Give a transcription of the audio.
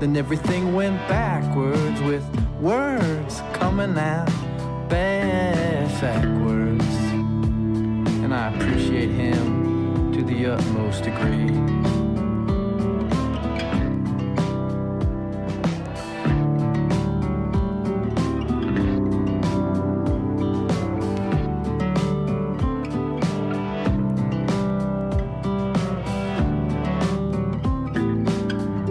Then everything went backwards with words coming out backwards. And I appreciate him to the utmost degree.